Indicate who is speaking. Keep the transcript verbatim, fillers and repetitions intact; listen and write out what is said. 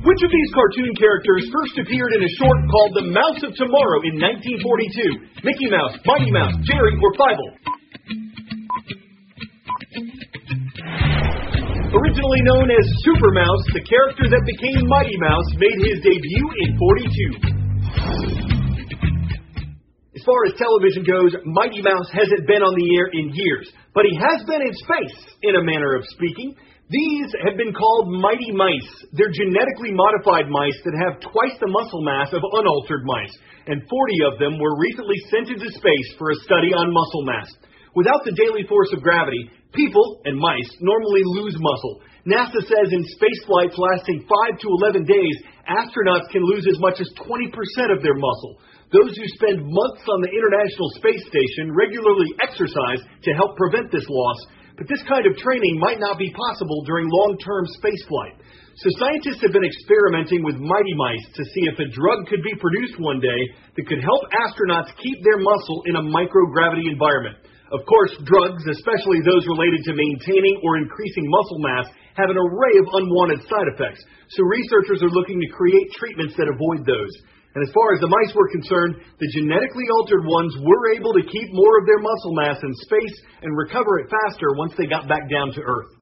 Speaker 1: Which of these cartoon characters first appeared in a short called The Mouse of Tomorrow in nineteen forty-two? Mickey Mouse, Mighty Mouse, Jerry, or Fievel? Originally known as Super Mouse, the character that became Mighty Mouse made his debut in forty-two. As far as television goes, Mighty Mouse hasn't been on the air in years, but he has been in space, in a manner of speaking. These have been called Mighty Mice. They're genetically modified mice that have twice the muscle mass of unaltered mice, and forty of them were recently sent into space for a study on muscle mass. Without the daily force of gravity, people and mice normally lose muscle. NASA says in space flights lasting five to eleven days, astronauts can lose as much as twenty percent of their muscle. Those who spend months on the International Space Station regularly exercise to help prevent this loss. But this kind of training might not be possible during long-term spaceflight. So scientists have been experimenting with Mighty Mice to see if a drug could be produced one day that could help astronauts keep their muscle in a microgravity environment. Of course, drugs, especially those related to maintaining or increasing muscle mass, have an array of unwanted side effects. So researchers are looking to create treatments that avoid those. And as far as the mice were concerned, the genetically altered ones were able to keep more of their muscle mass in space and recover it faster once they got back down to Earth.